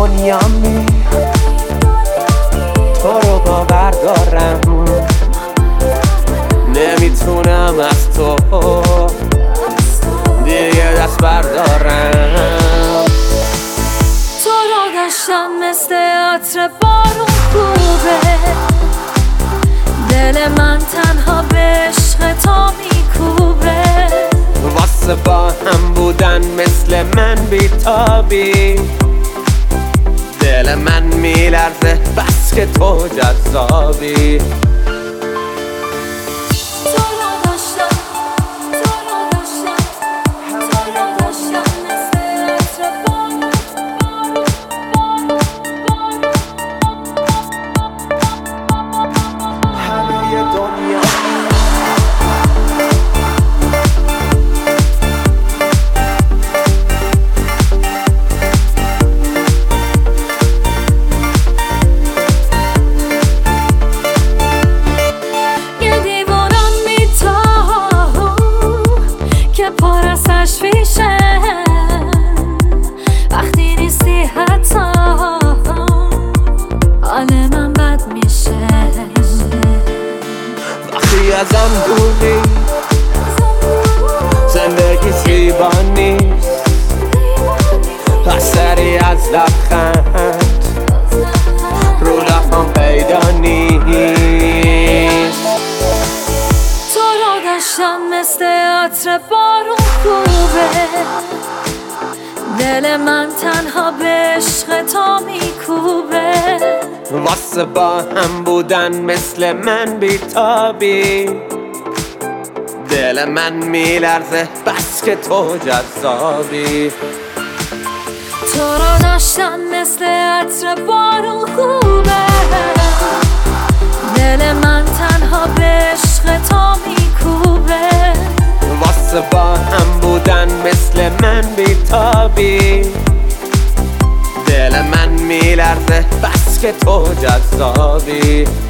دنیامی تو رو باور دارم، نمیتونم از تو دیگه دست بردارم. تو رو داشتم مثل عطر بارون خوبه، دل من تنها به عشق تو میکوبه. واسه با هم بودن مثل من بیتابی، دل من میلرزه بس که تو جذابی. وقتی نیستی حتی حال من بد میشه. وقتی ازم دوری زندگی زیبا نیست، اثری از لبخند رو لبم پیدا نیست. تو رو داشتم مثل عطر بارون خوبه، دل من تنها به عشق تو میکوبه. واسه با هم بودن مثل من بیتابی، دل من میلرزه بس که تو جذابی. تو رو داشتم مثل عطر بارون خوبه، دل من تنها به عشق تو میکوبه. واسه با هم بودن مثل من بیتابی، دل من میلرزه بس که تو جذابی.